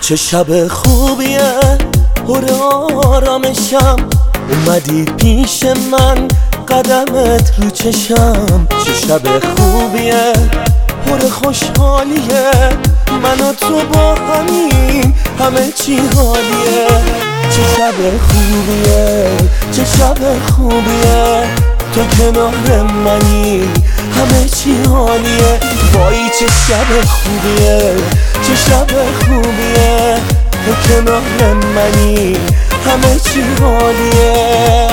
چه شب خوبیه پر آرامشم، اومدی پیش من قدمت رو چشم. چه شب خوبیه پر خوشحالیه، من و تو با همین همه چی حالیه. چه شب خوبیه، چه شب خوبیه، تو کنار منی همه چی حالیه. وای چه شب خوبیه، چه شب خوبیه، تو کنار منی همه چی حالیه.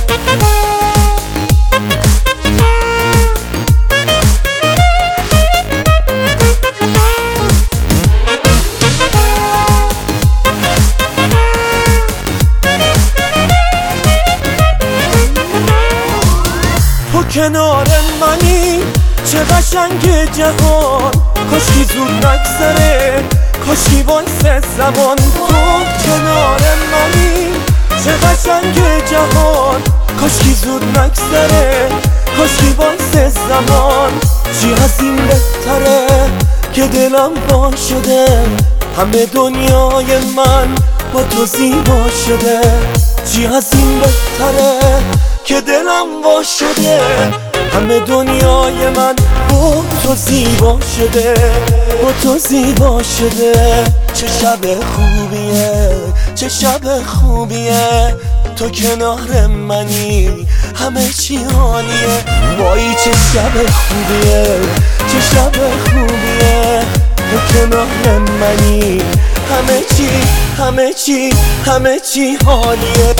تو کنار منی چه قشنگ جهان، کاشکی زود نگذره، کاشکی وایسه زمان. تو کنار منی چه قشنگ جهان، کاشکی زود نگذره، کاشکی وایسه زمان. چی از این بهتره که دلم وا شده، همه دنیای من با تو زیبا شده. چی از این بهتره که دلم وا شده، همه دنیای من با تو زیبا شده، با تو زیبا شده. چه شب خوبیه، چه شب خوبیه، تو کنار منی همه چی حالیه. وای چه شب خوبیه، چه شب خوبیه، تو کنار منی همه چی همه چی همه چی حالیه.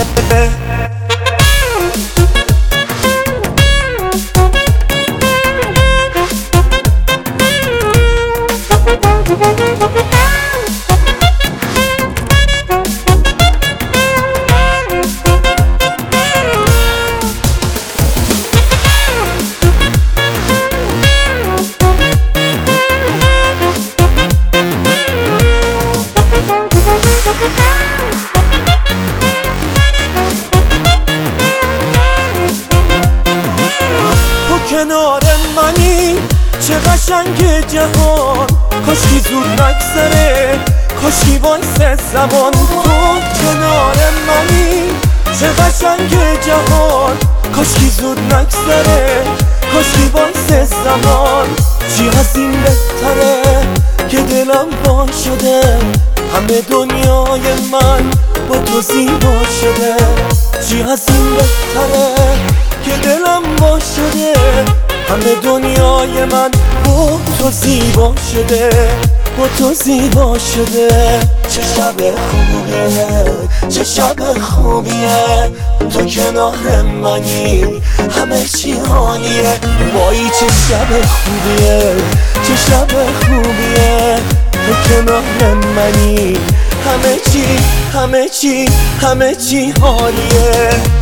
کنار منی چه قشنگ جهان، کاشکی زود نگذره، کاشکی وایسه زمان. تو کنار منی چه قشنگ جهان، کاشکی زود نگذره، کاشکی وایسه زمان. چی از این بهتره که دلم وا شده، همه دنیای من با تو زیبا شده. چی از این بهتره که دلم وا شده، همه دنیای من با تو زیبا شده، با تو زیبا شده. چه شب خوبیه، چه شب خوبیه، تو کنار منی همه چی حالیه. وای چه شب خوبیه، چه شب خوبیه، تو کنار منی همه چی همه چی همه چی حالیه.